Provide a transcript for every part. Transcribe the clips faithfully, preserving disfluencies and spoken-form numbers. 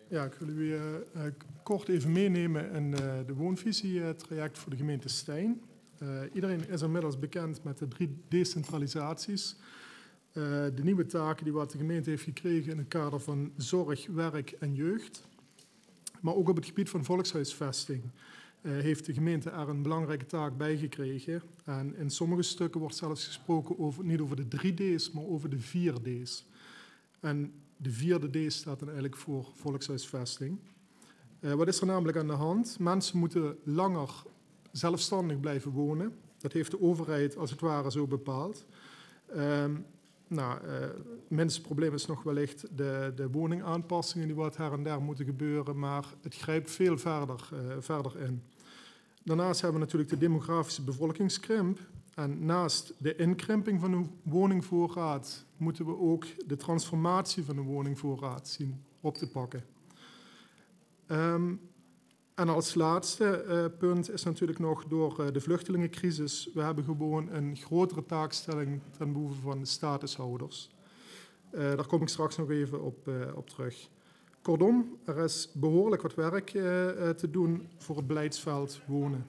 Ja, ik wil u uh, uh, kort even meenemen in uh, de woonvisie-traject voor de gemeente Stein. Uh, iedereen is inmiddels bekend met de drie decentralisaties. Uh, de nieuwe taken die wat de gemeente heeft gekregen in het kader van zorg, werk en jeugd. Maar ook op het gebied van volkshuisvesting uh, heeft de gemeente er een belangrijke taak bij gekregen. En in sommige stukken wordt zelfs gesproken over, niet over de drie D's, maar over de vier D's. En de vierde D staat dan eigenlijk voor volkshuisvesting. Uh, wat is er namelijk aan de hand? Mensen moeten langer zelfstandig blijven wonen. Dat heeft de overheid als het ware zo bepaald. Uh, nou, uh, het minste probleem is nog wellicht de, de woningaanpassingen die wat her en der moeten gebeuren, maar het grijpt veel verder, uh, verder in. Daarnaast hebben we natuurlijk de demografische bevolkingskrimp. En naast de inkrimping van de woningvoorraad moeten we ook de transformatie van de woningvoorraad zien op te pakken. Um, en als laatste uh, punt is natuurlijk nog door uh, de vluchtelingencrisis. We hebben gewoon een grotere taakstelling ten behoeve van de statushouders. Uh, daar kom ik straks nog even op, uh, op terug. Kortom, er is behoorlijk wat werk uh, uh, te doen voor het beleidsveld wonen.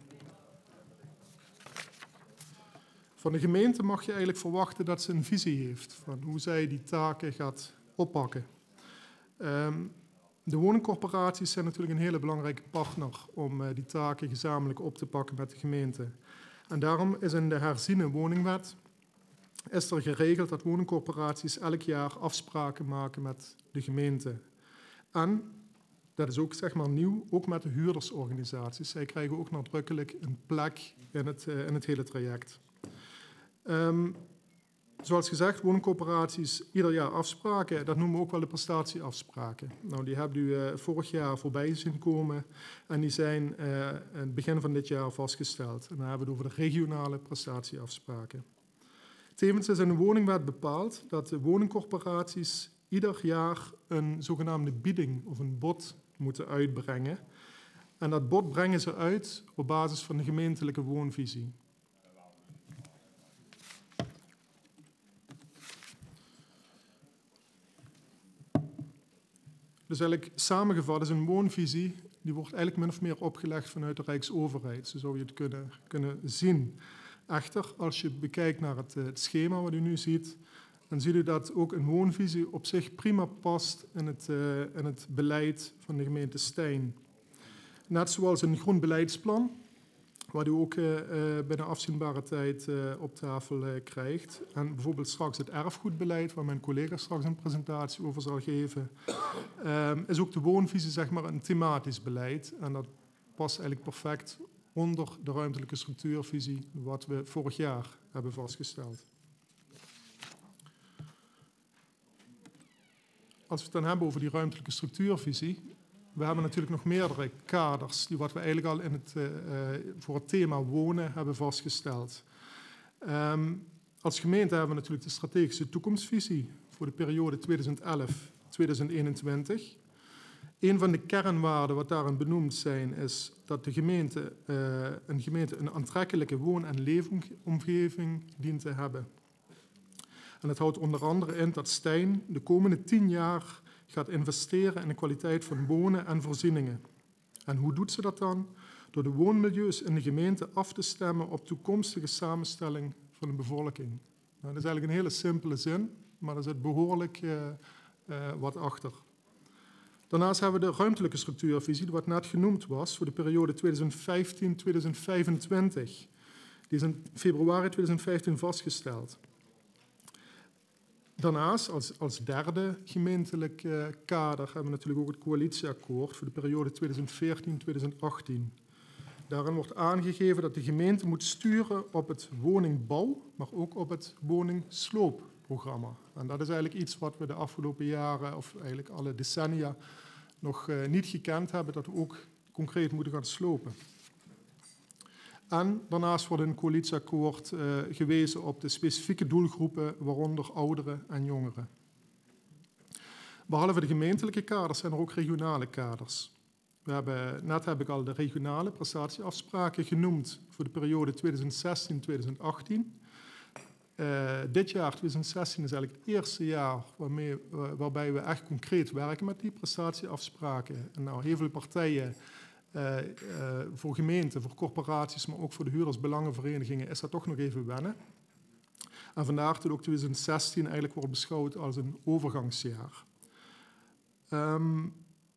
Van de gemeente mag je eigenlijk verwachten dat ze een visie heeft van hoe zij die taken gaat oppakken. Um, de woningcorporaties zijn natuurlijk een hele belangrijke partner om uh, die taken gezamenlijk op te pakken met de gemeente. En daarom is in de herziene woningwet is er geregeld dat woningcorporaties elk jaar afspraken maken met de gemeente. En, dat is ook zeg maar nieuw, ook met de huurdersorganisaties. Zij krijgen ook nadrukkelijk een plek in het, uh, in het hele traject. Um, zoals gezegd, woningcorporaties ieder jaar afspraken. Dat noemen we ook wel de prestatieafspraken. Nou, die hebben u uh, vorig jaar voorbij zien komen en die zijn uh, aan het begin van dit jaar vastgesteld. En dan hebben we het over de regionale prestatieafspraken. Tevens is in de woningwet bepaald dat de woningcorporaties ieder jaar een zogenaamde bieding of een bod moeten uitbrengen. En dat bod brengen ze uit op basis van de gemeentelijke woonvisie. Dus eigenlijk samengevat is een woonvisie, die wordt eigenlijk min of meer opgelegd vanuit de Rijksoverheid. Zo zou je het kunnen, kunnen zien. Echter, als je bekijkt naar het, het schema wat u nu ziet, dan ziet u dat ook een woonvisie op zich prima past in het, uh, in het beleid van de gemeente Stein. Net zoals een groen beleidsplan, wat u ook uh, binnen afzienbare tijd uh, op tafel uh, krijgt. En bijvoorbeeld straks het erfgoedbeleid, waar mijn collega straks een presentatie over zal geven, uh, is ook de woonvisie zeg maar een thematisch beleid. En dat past eigenlijk perfect onder de ruimtelijke structuurvisie, wat we vorig jaar hebben vastgesteld. Als we het dan hebben over die ruimtelijke structuurvisie, we hebben natuurlijk nog meerdere kaders die wat we eigenlijk al in het, uh, voor het thema wonen hebben vastgesteld. Um, als gemeente hebben we natuurlijk de strategische toekomstvisie voor de periode tweeduizend elf tot tweeduizend eenentwintig. Een van de kernwaarden wat daarin benoemd zijn is dat de gemeente, uh, een gemeente een aantrekkelijke woon- en leefomgeving dient te hebben. En dat houdt onder andere in dat Stein de komende tien jaar gaat investeren in de kwaliteit van wonen en voorzieningen. En hoe doet ze dat dan? Door de woonmilieus in de gemeente af te stemmen op toekomstige samenstelling van de bevolking. Nou, dat is eigenlijk een hele simpele zin, maar er zit behoorlijk uh, uh, wat achter. Daarnaast hebben we de ruimtelijke structuurvisie, die wat net genoemd was, voor de periode tweeduizend vijftien tot tweeduizend vijfentwintig. Die is in februari tweeduizend vijftien vastgesteld. Daarnaast, als, als derde gemeentelijk uh, kader, hebben we natuurlijk ook het coalitieakkoord voor de periode tweeduizend veertien tot tweeduizend achttien. Daarin wordt aangegeven dat de gemeente moet sturen op het woningbouw, maar ook op het woningsloopprogramma. En dat is eigenlijk iets wat we de afgelopen jaren, of eigenlijk alle decennia, nog uh, niet gekend hebben, dat we ook concreet moeten gaan slopen. En daarnaast wordt in het coalitieakkoord uh, gewezen op de specifieke doelgroepen, waaronder ouderen en jongeren. Behalve de gemeentelijke kaders zijn er ook regionale kaders. We hebben, net heb ik al de regionale prestatieafspraken genoemd voor de periode tweeduizend zestien tot tweeduizend achttien. uh, dit jaar, twintig zestien, is eigenlijk het eerste jaar waarmee, uh, waarbij we echt concreet werken met die prestatieafspraken. En nou, heel veel partijen, uh, uh, voor gemeenten, voor corporaties, maar ook voor de huurdersbelangenverenigingen, is dat toch nog even wennen. En vandaar dat ook twintig zestien eigenlijk wordt beschouwd als een overgangsjaar. Um,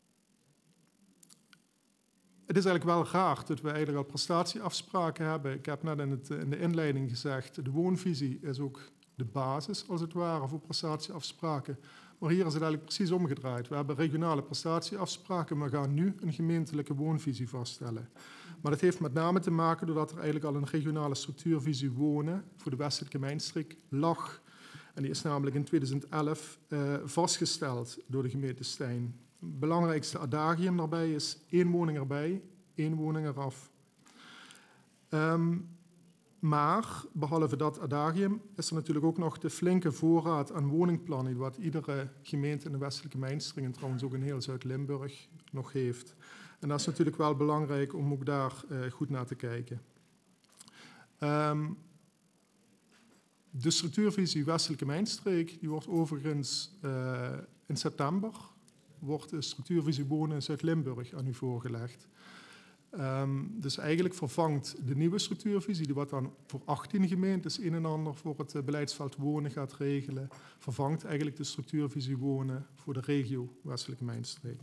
Het is eigenlijk wel raar dat we eigenlijk al prestatieafspraken hebben. Ik heb net in, het, in de inleiding gezegd, de woonvisie is ook de basis, als het ware, voor prestatieafspraken. Maar hier is het eigenlijk precies omgedraaid. We hebben regionale prestatieafspraken, maar gaan nu een gemeentelijke woonvisie vaststellen. Maar dat heeft met name te maken doordat er eigenlijk al een regionale structuurvisie wonen voor de westelijke mijnstreek lag. En die is namelijk in twintig elf uh, vastgesteld door de gemeente Stein. Het belangrijkste adagium daarbij is één woning erbij, één woning eraf. Um, maar, behalve dat adagium, is er natuurlijk ook nog de flinke voorraad aan woningplannen, wat iedere gemeente in de westelijke mijnstreek en trouwens ook in heel Zuid-Limburg nog heeft. En dat is natuurlijk wel belangrijk om ook daar uh, goed naar te kijken. Um, de structuurvisie westelijke mijnstreek, die wordt overigens uh, in september wordt de structuurvisie wonen in Zuid-Limburg aan u voorgelegd. Um, dus eigenlijk vervangt de nieuwe structuurvisie, die wat dan voor achttien gemeentes een en ander voor het uh, beleidsveld wonen gaat regelen, vervangt eigenlijk de structuurvisie wonen voor de regio Westelijke Mijnstreek.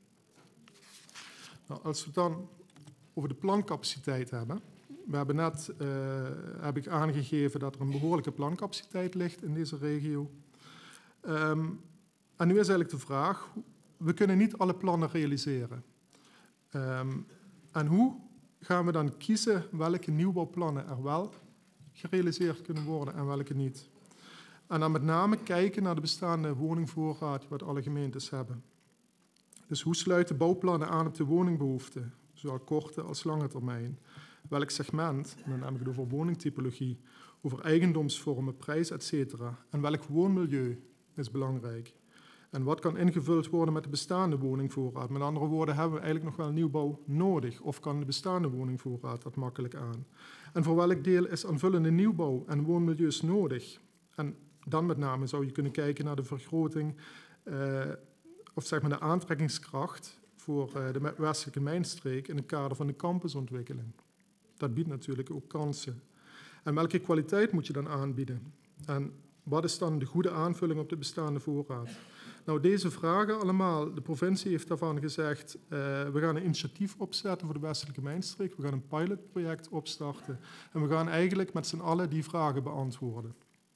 Nou, als we het dan over de plancapaciteit hebben. We hebben net, uh, heb ik aangegeven dat er een behoorlijke plancapaciteit ligt in deze regio. Um, en nu is eigenlijk de vraag, we kunnen niet alle plannen realiseren. Um, en hoe gaan we dan kiezen welke nieuwbouwplannen er wel gerealiseerd kunnen worden en welke niet? En dan met name kijken naar de bestaande woningvoorraad wat alle gemeentes hebben. Dus hoe sluiten bouwplannen aan op de woningbehoeften, zowel korte als lange termijn? Welk segment, en dan heb ik het over woningtypologie, over eigendomsvormen, prijs, et cetera. En welk woonmilieu is belangrijk? En wat kan ingevuld worden met de bestaande woningvoorraad? Met andere woorden, hebben we eigenlijk nog wel nieuwbouw nodig? Of kan de bestaande woningvoorraad dat makkelijk aan? En voor welk deel is aanvullende nieuwbouw en woonmilieus nodig? En dan met name zou je kunnen kijken naar de vergroting, uh, of zeg maar de aantrekkingskracht voor uh, de westelijke mijnstreek in het kader van de campusontwikkeling. Dat biedt natuurlijk ook kansen. En welke kwaliteit moet je dan aanbieden? En wat is dan de goede aanvulling op de bestaande voorraad? Nou, deze vragen allemaal, de provincie heeft daarvan gezegd, uh, we gaan een initiatief opzetten voor de westelijke mijnstreek, we gaan een pilotproject opstarten en we gaan eigenlijk met z'n allen die vragen beantwoorden.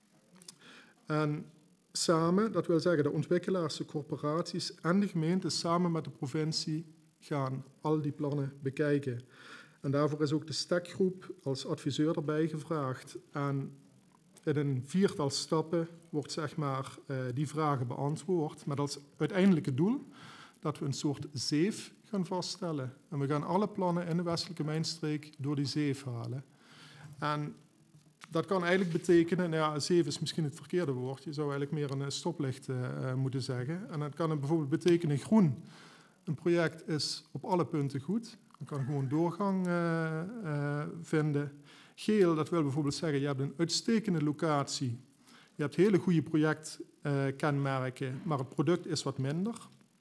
En samen, dat wil zeggen de ontwikkelaars, de corporaties en de gemeentes samen met de provincie gaan al die plannen bekijken. En daarvoor is ook de stekgroep als adviseur erbij gevraagd. En in een viertal stappen wordt zeg maar, uh, die vragen beantwoord. Met als uiteindelijke doel dat we een soort zeef gaan vaststellen. En we gaan alle plannen in de westelijke mijnstreek door die zeef halen. En dat kan eigenlijk betekenen, nou ja, zeef is misschien het verkeerde woord. Je zou eigenlijk meer een stoplicht uh, moeten zeggen. En dat kan bijvoorbeeld betekenen groen. Een project is op alle punten goed. Dan kan gewoon doorgang uh, uh, vinden. Geel, dat wil bijvoorbeeld zeggen, je hebt een uitstekende locatie. Je hebt hele goede projectkenmerken, uh, maar het product is wat minder.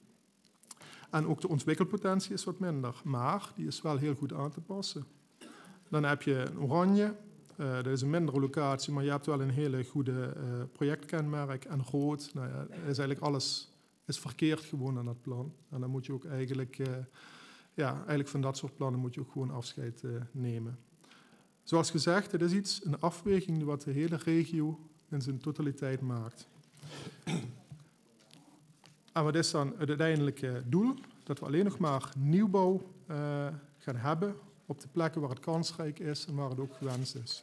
En ook de ontwikkelpotentie is wat minder, maar die is wel heel goed aan te passen. Dan heb je een oranje, uh, dat is een mindere locatie, maar je hebt wel een hele goede uh, projectkenmerk. En rood, nou ja, is eigenlijk alles is verkeerd gewoon aan dat plan. En dan moet je ook eigenlijk, uh, ja, eigenlijk van dat soort plannen moet je ook gewoon afscheid uh, nemen. Zoals gezegd, het is iets, een afweging die wat de hele regio in zijn totaliteit maakt. En wat is dan het uiteindelijke doel? Dat we alleen nog maar nieuwbouw uh, gaan hebben op de plekken waar het kansrijk is en waar het ook gewenst is.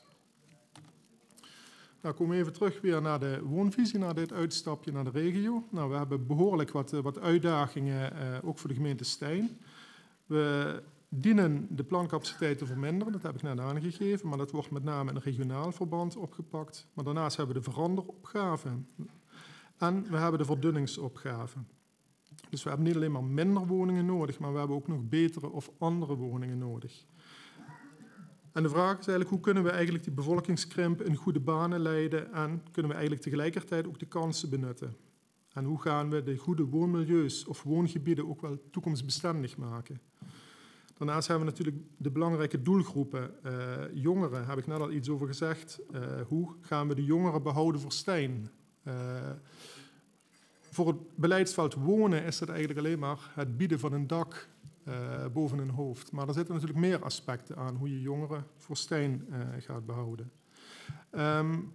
Nou, komen we even terug weer naar de woonvisie, naar dit uitstapje naar de regio. Nou, we hebben behoorlijk wat, wat uitdagingen, uh, ook voor de gemeente Stein. We dienen de plancapaciteit te verminderen, dat heb ik net aangegeven, maar dat wordt met name in een regionaal verband opgepakt. Maar daarnaast hebben we de veranderopgave en we hebben de verdunningsopgave. Dus we hebben niet alleen maar minder woningen nodig, maar we hebben ook nog betere of andere woningen nodig. En de vraag is eigenlijk, hoe kunnen we eigenlijk die bevolkingskrimp in goede banen leiden en kunnen we eigenlijk tegelijkertijd ook de kansen benutten? En hoe gaan we de goede woonmilieus of woongebieden ook wel toekomstbestendig maken? Daarnaast hebben we natuurlijk de belangrijke doelgroepen. Uh, jongeren, heb ik net al iets over gezegd. Uh, hoe gaan we de jongeren behouden voor Stijn? Uh, voor het beleidsveld wonen is het eigenlijk alleen maar het bieden van een dak uh, boven hun hoofd. Maar er zitten natuurlijk meer aspecten aan hoe je jongeren voor Stijn uh, gaat behouden. Um,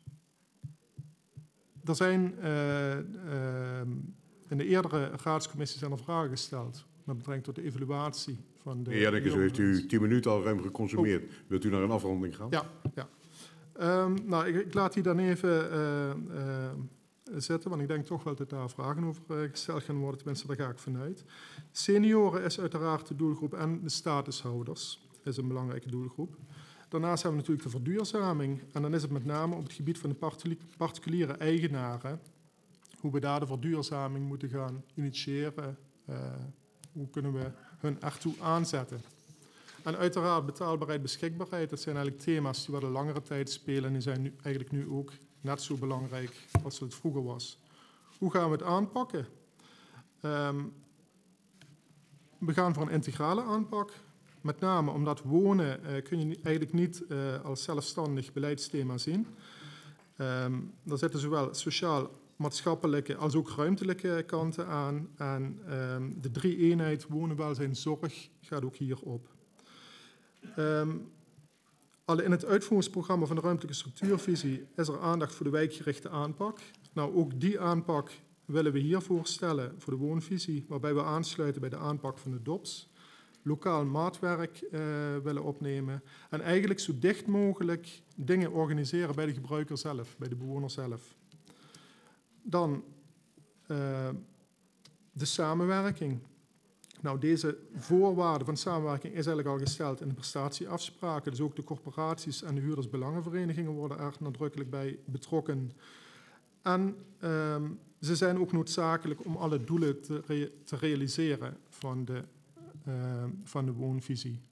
er zijn uh, uh, in de eerdere raadscommissies zijn er vragen gesteld met betrekking tot de evaluatie van de... Ja, denk eens, u heeft u tien minuten al ruim geconsumeerd. Oh. Wilt u naar een afronding gaan? Ja, ja. Um, nou, ik, ik laat die dan even uh, uh, zitten, want ik denk toch wel dat daar vragen over uh, gesteld gaan worden. Tenminste, daar ga ik vanuit. Senioren is uiteraard de doelgroep en de statushouders is een belangrijke doelgroep. Daarnaast hebben we natuurlijk de verduurzaming. En dan is het met name op het gebied van de particuliere eigenaren hoe we daar de verduurzaming moeten gaan initiëren. Uh, hoe kunnen we hun ertoe aanzetten. En uiteraard betaalbaarheid, beschikbaarheid. Dat zijn eigenlijk thema's die wat een langere tijd spelen. En die zijn nu, eigenlijk nu ook net zo belangrijk als het vroeger was. Hoe gaan we het aanpakken? Um, we gaan voor een integrale aanpak. Met name omdat wonen uh, kun je eigenlijk niet uh, als zelfstandig beleidsthema zien. Um, daar zitten zowel sociaal, maatschappelijke als ook ruimtelijke kanten aan. En um, de drie eenheid wonen, welzijn, zorg gaat ook hierop. Um, al in het uitvoeringsprogramma van de ruimtelijke structuurvisie is er aandacht voor de wijkgerichte aanpak. Nou, ook die aanpak willen we hier voorstellen voor de woonvisie, waarbij we aansluiten bij de aanpak van de D O P S. Lokaal maatwerk uh, willen opnemen en eigenlijk zo dicht mogelijk dingen organiseren bij de gebruiker zelf, bij de bewoner zelf. Dan uh, de samenwerking. Nou, deze voorwaarde van samenwerking is eigenlijk al gesteld in de prestatieafspraken. Dus ook de corporaties en de huurdersbelangenverenigingen worden er nadrukkelijk bij betrokken. En uh, ze zijn ook noodzakelijk om alle doelen te, rea- te realiseren van de, uh, van de woonvisie.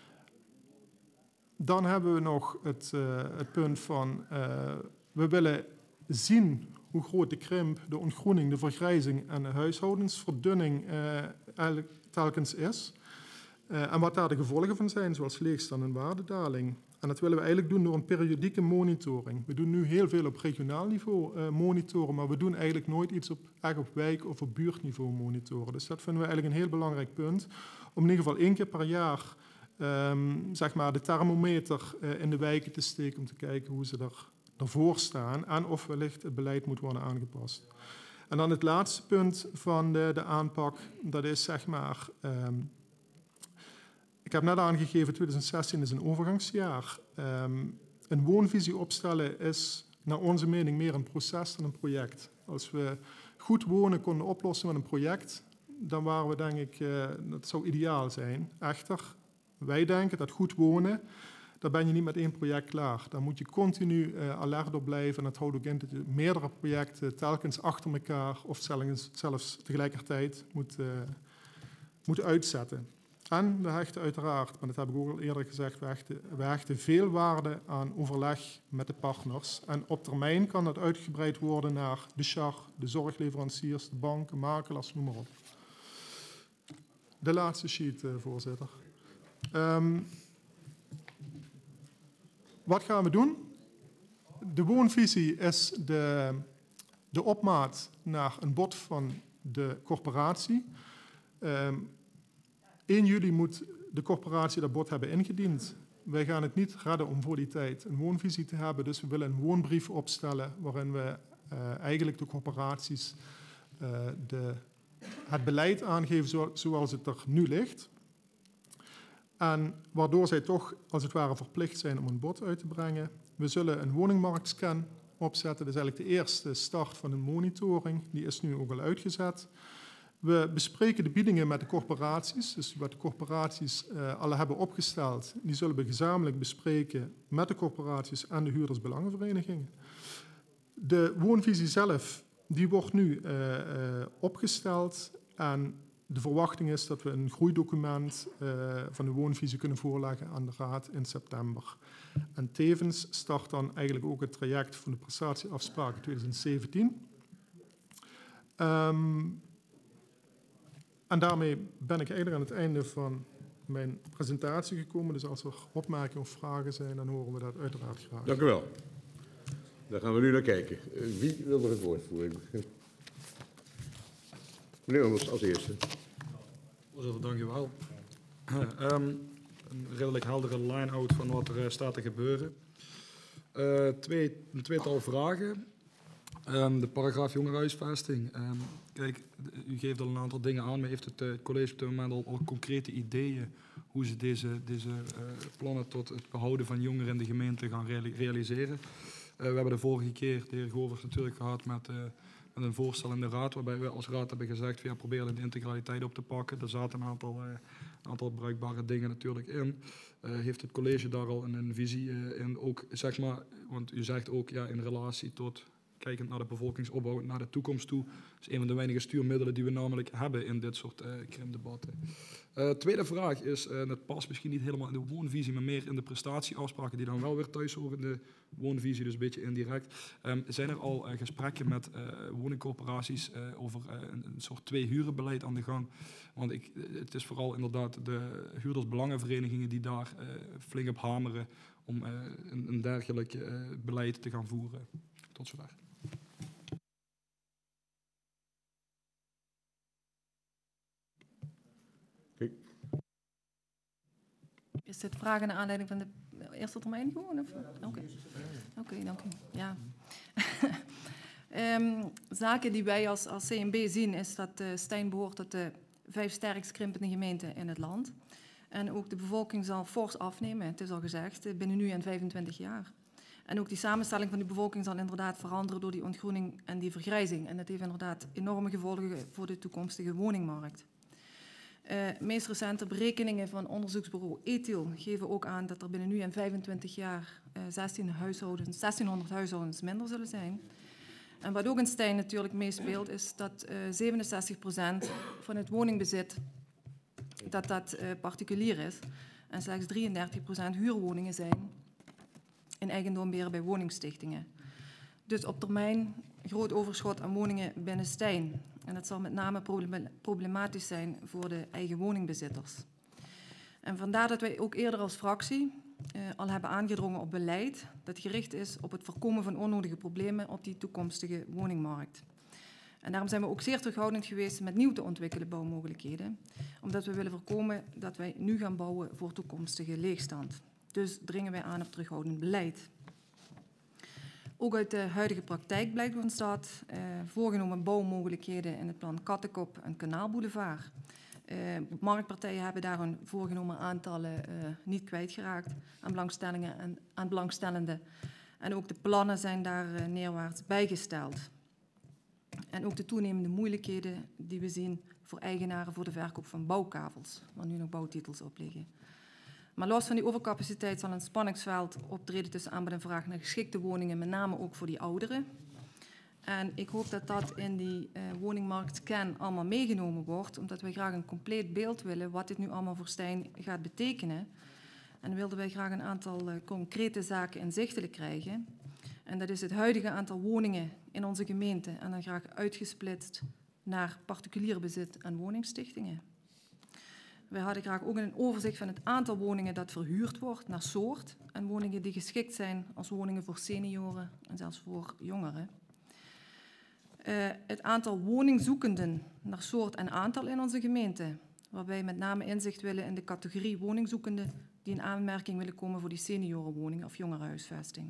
Dan hebben we nog het, uh, het punt van, uh, we willen zien hoe groot de krimp, de ontgroening, de vergrijzing en de huishoudensverdunning uh, eigenlijk telkens is. Uh, en wat daar de gevolgen van zijn, zoals leegstand en waardedaling. En dat willen we eigenlijk doen door een periodieke monitoring. We doen nu heel veel op regionaal niveau uh, monitoren, maar we doen eigenlijk nooit iets op, echt op wijk- of op buurtniveau monitoren. Dus dat vinden we eigenlijk een heel belangrijk punt. Om in ieder geval één keer per jaar um, zeg maar de thermometer uh, in de wijken te steken om te kijken hoe ze er, ervoor staan en of wellicht het beleid moet worden aangepast. En dan het laatste punt van de, de aanpak, dat is zeg maar... Um, ik heb net aangegeven, twintig zestien is een overgangsjaar. Um, een woonvisie opstellen is naar onze mening meer een proces dan een project. Als we goed wonen konden oplossen met een project, dan waren we denk ik, uh, dat zou ideaal zijn. Echter, wij denken dat goed wonen, daar ben je niet met één project klaar. Daar moet je continu uh, alert op blijven. En dat houdt ook in dat je meerdere projecten telkens achter elkaar of zelfs, zelfs tegelijkertijd moet, uh, moet uitzetten. En we hechten uiteraard, maar dat heb ik ook al eerder gezegd, we hechten, we hechten veel waarde aan overleg met de partners. En op termijn kan dat uitgebreid worden naar de C H A R, de zorgleveranciers, de banken, makelaars, noem maar op. De laatste sheet, uh, voorzitter. Um, wat gaan we doen? De woonvisie is de, de opmaat naar een bod van de corporatie. Um, één juli moet de corporatie dat bod hebben ingediend. Wij gaan het niet redden om voor die tijd een woonvisie te hebben. Dus we willen een woonbrief opstellen waarin we uh, eigenlijk de corporaties uh, de, het beleid aangeven zo, zoals het er nu ligt. En waardoor zij toch als het ware verplicht zijn om een bod uit te brengen. We zullen een woningmarktscan opzetten. Dat is eigenlijk de eerste start van een monitoring. Die is nu ook al uitgezet. We bespreken de biedingen met de corporaties. Dus wat de corporaties uh, al hebben opgesteld, die zullen we gezamenlijk bespreken met de corporaties en de huurdersbelangenverenigingen. De woonvisie zelf, die wordt nu uh, uh, opgesteld en de verwachting is dat we een groeidocument uh, van de woonvisie kunnen voorleggen aan de Raad in september. En tevens start dan eigenlijk ook het traject van de prestatieafspraken twintig zeventien. Um, en daarmee ben ik eigenlijk aan het einde van mijn presentatie gekomen. Dus als er opmerkingen of vragen zijn, dan horen we dat uiteraard graag. Dank u wel. Daar gaan we nu naar kijken. Uh, wie wil er het woord voeren? Meneer Ommers, als eerste. Voorzitter, dank u wel. Um, een redelijk heldere line-out van wat er uh, staat te gebeuren. Uh, twee, een tweetal vragen. Um, de paragraaf jongerenhuisvesting. Um, kijk, u geeft al een aantal dingen aan, maar heeft het uh, college op dit moment al, al concrete ideeën hoe ze deze, deze uh, plannen tot het behouden van jongeren in de gemeente gaan reali realiseren? Uh, we hebben de vorige keer de heer Govers natuurlijk gehad met... Uh, met een voorstel in de raad, waarbij we als raad hebben gezegd, ja, proberen de integraliteit op te pakken. Er zaten een aantal, uh, aantal bruikbare dingen natuurlijk in. Uh, heeft het college daar al een, een visie uh, in? Ook, zeg maar, want u zegt ook, ja, in relatie tot, kijkend naar de bevolkingsopbouw, naar de toekomst toe, is een van de weinige stuurmiddelen die we namelijk hebben in dit soort uh, krimdebatten. Uh, tweede vraag is, uh, dat past misschien niet helemaal in de woonvisie, maar meer in de prestatieafspraken die dan wel weer thuis horen in de woonvisie, dus een beetje indirect. Um, zijn er al uh, gesprekken met uh, woningcorporaties uh, over uh, een, een soort twee-hurenbeleid aan de gang? Want ik, het is vooral inderdaad de huurdersbelangenverenigingen die daar uh, flink op hameren om uh, een, een dergelijk uh, beleid te gaan voeren. Tot zover. Is dit vragen naar aanleiding van de eerste termijn gewoon? Oké, okay. okay, dank u. Ja. um, zaken die wij als, als C N B zien is dat uh, Stijn behoort tot de vijf sterkst krimpende gemeenten in het land. En ook de bevolking zal fors afnemen, het is al gezegd, binnen nu en vijfentwintig jaar. En ook die samenstelling van die bevolking zal inderdaad veranderen door die ontgroening en die vergrijzing. En dat heeft inderdaad enorme gevolgen voor de toekomstige woningmarkt. Uh, meest recente berekeningen van onderzoeksbureau Ethel geven ook aan dat er binnen nu en vijfentwintig jaar uh, zestien huishoudens, zestienhonderd huishoudens minder zullen zijn. En wat ook in Stijn natuurlijk meespeelt, is dat uh, zevenenzestig procent van het woningbezit dat dat uh, particulier is en slechts drieëndertig procent huurwoningen zijn in eigendom beheren bij woningstichtingen. Dus op termijn groot overschot aan woningen binnen Stijn. En dat zal met name problematisch zijn voor de eigen woningbezitters. En vandaar dat wij ook eerder als fractie uh, al hebben aangedrongen op beleid dat gericht is op het voorkomen van onnodige problemen op die toekomstige woningmarkt. En daarom zijn we ook zeer terughoudend geweest met nieuw te ontwikkelen bouwmogelijkheden, omdat we willen voorkomen dat wij nu gaan bouwen voor toekomstige leegstand. Dus dringen wij aan op terughoudend beleid. Ook uit de huidige praktijk blijkt ons dat uh, voorgenomen bouwmogelijkheden in het plan Kattenkop en Kanaalboulevard. Uh, marktpartijen hebben daar hun voorgenomen aantallen uh, niet kwijtgeraakt aan belangstellingen en aan belangstellenden. En ook de plannen zijn daar uh, neerwaarts bijgesteld. En ook de toenemende moeilijkheden die we zien voor eigenaren voor de verkoop van bouwkavels, waar nu nog bouwtitels op liggen. Maar los van die overcapaciteit zal een spanningsveld optreden tussen aanbod en vraag naar geschikte woningen, met name ook voor die ouderen. En ik hoop dat dat in die uh, woningmarktscan allemaal meegenomen wordt, omdat wij graag een compleet beeld willen wat dit nu allemaal voor Stijn gaat betekenen. En dan wilden wij graag een aantal uh, concrete zaken inzichtelijk krijgen. En dat is het huidige aantal woningen in onze gemeente en dan graag uitgesplitst naar particulier bezit en woningstichtingen. Wij hadden graag ook een overzicht van het aantal woningen dat verhuurd wordt naar soort en woningen die geschikt zijn als woningen voor senioren en zelfs voor jongeren. Uh, het aantal woningzoekenden naar soort en aantal in onze gemeente, waarbij we met name inzicht willen in de categorie woningzoekenden die in aanmerking willen komen voor die seniorenwoningen of jongerenhuisvesting.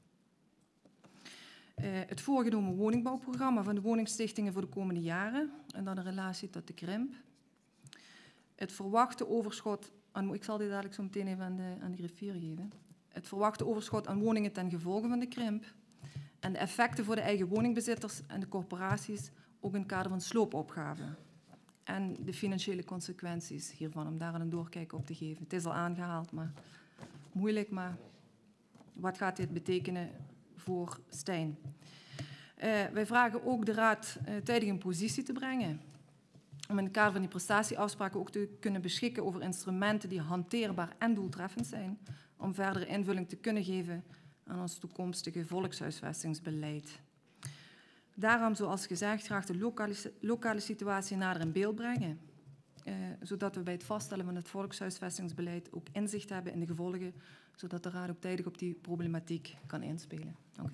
Uh, het voorgenomen woningbouwprogramma van de woningstichtingen voor de komende jaren en dan in relatie tot de krimp. Het verwachte overschot aan, ik zal dit dadelijk zo meteen even aan de, aan de griffier geven. Het verwachte overschot aan woningen ten gevolge van de krimp en de effecten voor de eigen woningbezitters en de corporaties ook in het kader van sloopopgave. En de financiële consequenties hiervan, om daar een doorkijk op te geven. Het is al aangehaald, maar moeilijk, maar wat gaat dit betekenen voor Stijn? Uh, wij vragen ook de Raad uh, tijdig in positie te brengen om in het kader van die prestatieafspraken ook te kunnen beschikken over instrumenten die hanteerbaar en doeltreffend zijn, om verdere invulling te kunnen geven aan ons toekomstige volkshuisvestingsbeleid. Daarom, zoals gezegd, graag de lokale, lokale situatie nader in beeld brengen, eh, zodat we bij het vaststellen van het volkshuisvestingsbeleid ook inzicht hebben in de gevolgen, zodat de Raad ook tijdig op die problematiek kan inspelen. Dank u.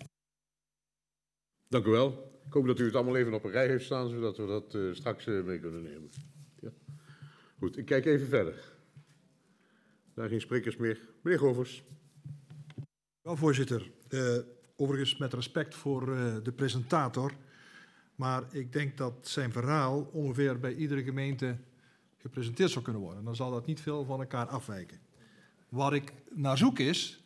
Dank u wel. Ik hoop dat u het allemaal even op een rij heeft staan, zodat we dat uh, straks uh, mee kunnen nemen. Ja. Goed, ik kijk even verder. Daar geen sprekers meer. Meneer Govers. Wel, voorzitter. Uh, overigens met respect voor uh, de presentator. Maar ik denk dat zijn verhaal ongeveer bij iedere gemeente gepresenteerd zou kunnen worden. Dan zal dat niet veel van elkaar afwijken. Waar ik naar zoek is,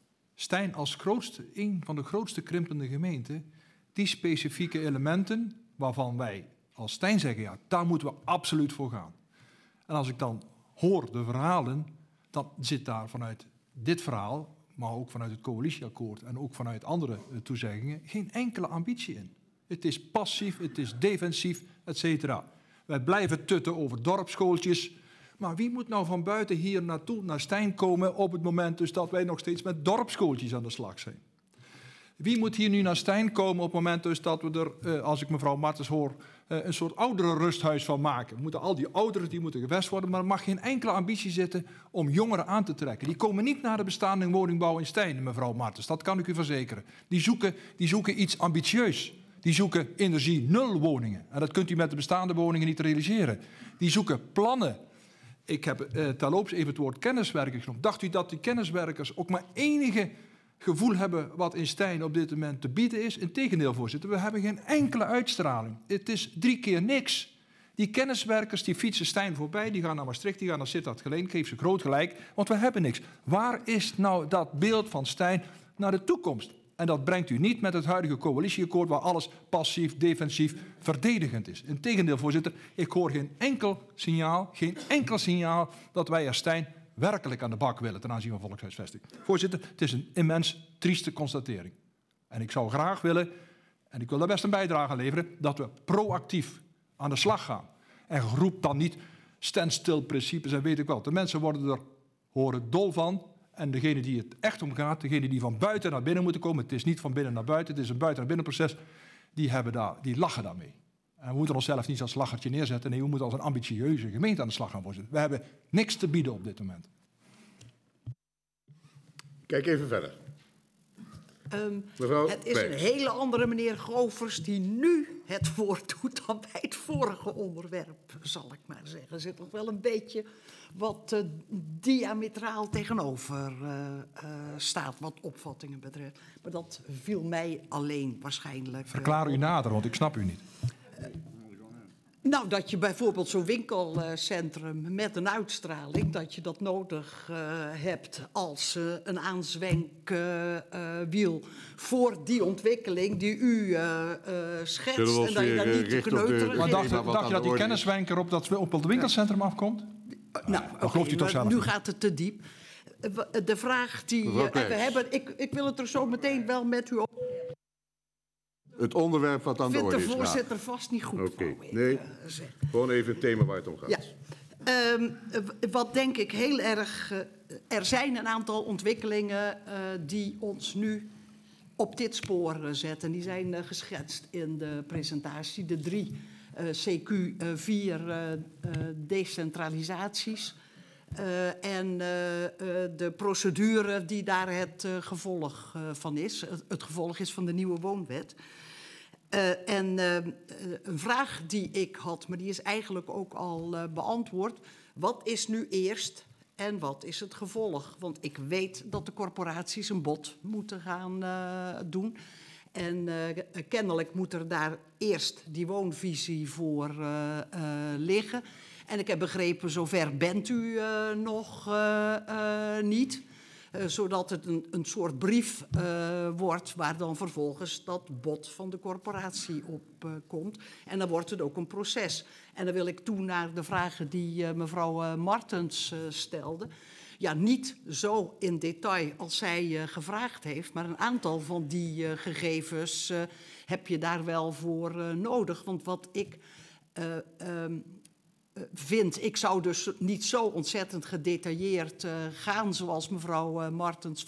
Stijn als grootste, een van de grootste krimpende gemeenten, die specifieke elementen waarvan wij als Stijn zeggen, ja, daar moeten we absoluut voor gaan. En als ik dan hoor de verhalen, dan zit daar vanuit dit verhaal, maar ook vanuit het coalitieakkoord en ook vanuit andere toezeggingen, geen enkele ambitie in. Het is passief, het is defensief, et cetera. Wij blijven tutten over dorpsschooltjes. Maar wie moet nou van buiten hier naartoe, naar Stijn komen, op het moment dus dat wij nog steeds met dorpsschooltjes aan de slag zijn? Wie moet hier nu naar Stijn komen op het moment dus dat we er, als ik mevrouw Martens hoor, een soort ouderenrusthuis van maken? We moeten al die ouderen die moeten gevest worden, maar er mag geen enkele ambitie zitten om jongeren aan te trekken. Die komen niet naar de bestaande woningbouw in Stijn, mevrouw Martens. Dat kan ik u verzekeren. Die zoeken, die zoeken iets ambitieus. Die zoeken energie nul woningen. En dat kunt u met de bestaande woningen niet realiseren. Die zoeken plannen. Ik heb uh, terloops even het woord kenniswerkers genoemd. Dacht u dat die kenniswerkers ook maar enige gevoel hebben wat in Stijn op dit moment te bieden is? Integendeel, voorzitter, we hebben geen enkele uitstraling. Het is drie keer niks. Die kenniswerkers die fietsen Stijn voorbij, die gaan naar Maastricht, die gaan naar Sittard Geleen. Ik geef ze groot gelijk, want we hebben niks. Waar is nou dat beeld van Stijn naar de toekomst? En dat brengt u niet met het huidige coalitieakkoord waar alles passief, defensief, verdedigend is. Integendeel, voorzitter, ik hoor geen enkel signaal, geen enkel signaal dat wij als Stijn werkelijk aan de bak willen ten aanzien van volkshuisvesting. Voorzitter, het is een immens trieste constatering. En ik zou graag willen, en ik wil daar best een bijdrage aan leveren, dat we proactief aan de slag gaan. En roep dan niet standstill-principes en weet ik wel. De mensen worden er horen dol van. En degene die het echt om gaat, degene die van buiten naar binnen moeten komen, het is niet van binnen naar buiten, het is een buiten naar binnen proces, die, hebben daar, die lachen daarmee. En we moeten onszelf niet als lachertje neerzetten, nee, we moeten als een ambitieuze gemeente aan de slag gaan worden. We hebben niks te bieden op dit moment. Kijk even verder. Um, Mevrouw het is Berg. een hele andere meneer Govers die nu het woord doet dan bij het vorige onderwerp, zal ik maar zeggen. Er zit nog wel een beetje wat uh, diametraal tegenover uh, uh, staat wat opvattingen betreft. Maar dat viel mij alleen waarschijnlijk. Uh, Verklaar u nader, want ik snap u niet. Uh, Nou, dat je bijvoorbeeld zo'n winkelcentrum met een uitstraling, dat je dat nodig uh, hebt als uh, een aanzwenkwiel uh, uh, voor die ontwikkeling die u uh, uh, schetst. Zullen we ons en dat je weer, daar uh, niet te richten op de- kneuteren Maar geeft. dacht, maar wat dacht aan je dat de die orde is. kenniswenker op, dat, op het winkelcentrum afkomt? Nou, dat oké, gelooft u toch maar zelf nu niet? gaat het te diep. Uh, De vraag die Mevrouw uh, en we Peijs. hebben, ik, ik wil het er zo meteen wel met u op. Het onderwerp wat aan de Vindt orde de is. voorzitter vast niet goed. Oké, wou ik, nee. uh, zeggen. Gewoon even het thema waar het om gaat. Ja. Um, wat denk ik heel erg... Uh, er zijn een aantal ontwikkelingen uh, die ons nu op dit spoor uh, zetten. Die zijn uh, geschetst in de presentatie. De drie uh, C Q vier uh, uh, decentralisaties. Uh, en uh, uh, de procedure die daar het uh, gevolg uh, van is. Het, het gevolg is van de nieuwe woonwet. Uh, en uh, een vraag die ik had, maar die is eigenlijk ook al uh, beantwoord. Wat is nu eerst en wat is het gevolg? Want ik weet dat de corporaties een bod moeten gaan uh, doen. En uh, kennelijk moet er daar eerst die woonvisie voor uh, uh, liggen. En ik heb begrepen, zover bent u uh, nog uh, uh, niet. Uh, zodat het een, een soort brief uh, wordt waar dan vervolgens dat bod van de corporatie op uh, komt. En dan wordt het ook een proces. En dan wil ik toe naar de vragen die uh, mevrouw uh, Martens uh, stelde. Ja, niet zo in detail als zij uh, gevraagd heeft, maar een aantal van die uh, gegevens uh, heb je daar wel voor uh, nodig. Want wat ik uh, um, uh, vind. Ik zou dus niet zo ontzettend gedetailleerd uh, gaan zoals mevrouw uh, Martens